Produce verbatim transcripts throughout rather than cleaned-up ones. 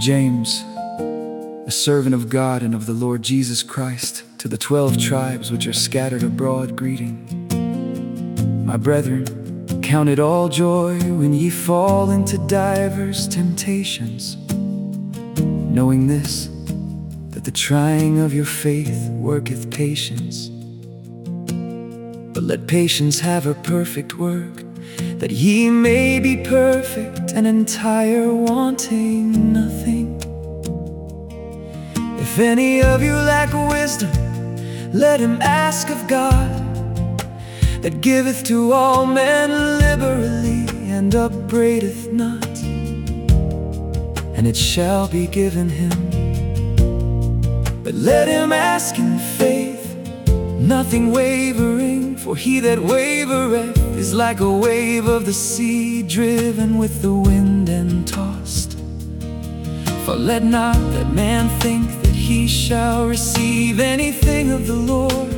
James, a servant of God and of the Lord Jesus Christ, to the twelve tribes which are scattered abroad, greeting. My brethren, count it all joy when ye fall into divers temptations, knowing this, that the trying of your faith worketh patience. But let patience have her perfect work, that ye may be perfect and entire, wanting nothing. If any of you lack wisdom, let him ask of God, that giveth to all men liberally, and upbraideth not, and it shall be given him. But let him ask in faith, nothing wavering, for he that wavereth is like a wave of the sea, driven with the wind and tossed. For let not that man think that he shall receive anything of the Lord.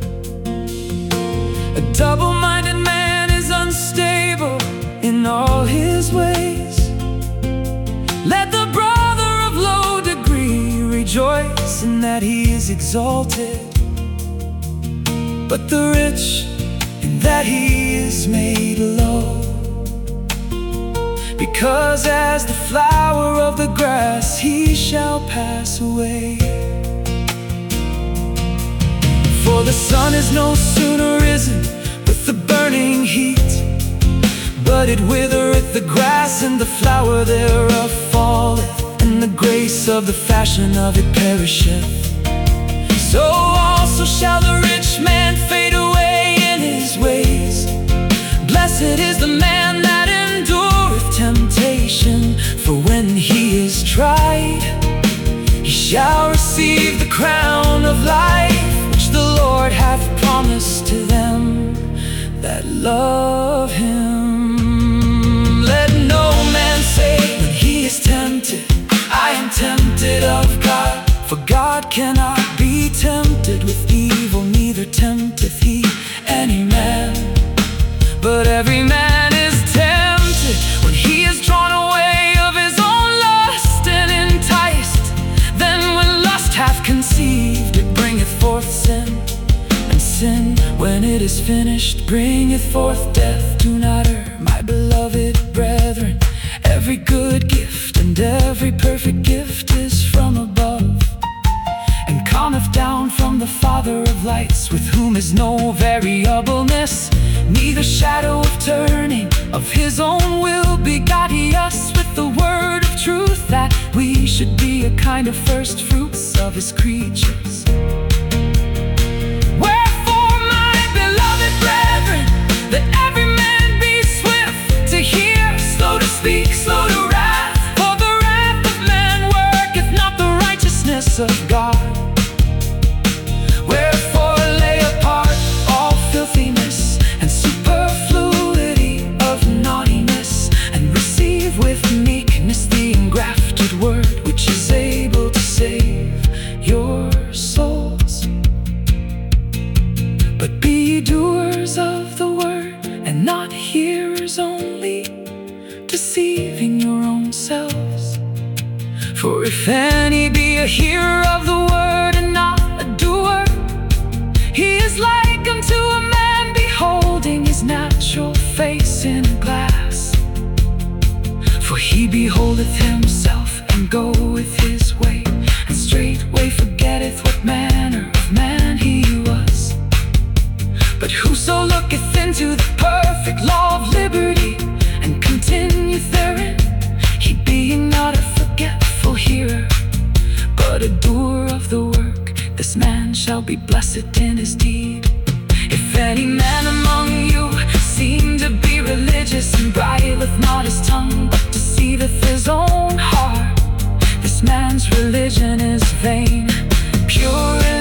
A double-minded man is unstable in all his ways. Let the brother of low degree rejoice in that he is exalted, but the rich in that he is made low. Because as the flower of the grass he shall pass away. For the sun is no sooner risen with the burning heat, but it withereth the grass, and the flower thereof falleth, and the grace of the fashion of it perisheth. So also shall the rich man fade away in his ways. Blessed is the man that endureth temptation, for when he is tried, he shall receive the crown of life, which the Lord hath promised to them that love him. Let no man say when he is tempted, I am tempted of God. For God cannot be tempted with evil, neither tempteth he any man. But every man is tempted when he is drawn away of his own lust and enticed. Then when lust hath conceived, it bringeth forth sin, and sin, when it is finished, bringeth forth death. Do not err, my beloved brethren. Every good gift and every perfect gift is from above, and cometh down from the Father of lights, with whom is no variableness, neither shadow of turning. Of his own will begot he us with the word of truth, that we should be a kind of first fruits of his creatures. Wherefore, my beloved brethren, that every man be swift to hear, slow to speak, slow to wrath. For the wrath of man worketh not the righteousness of God. Wherefore lay apart all filthiness and superfluity of naughtiness, and receive with meekness the engrafted word, which is able to save your souls. But be ye doers of the word, and not hearers only, deceiving your own selves. For if any be a hearer of the word and not a doer, he is like unto a man beholding his natural face in a glass. For he beholdeth himself, and goeth his way, and straightway forgetteth what manner of man he was. But whoso looketh into the perfect law of liberty, and continueth therein, he being not a forgetful hearer, but a doer of the work, this man shall be blessed in his deed. If any man among you seem to be religious, and bridleth not his tongue, but deceiveth his own heart, this man's religion is vain. Pure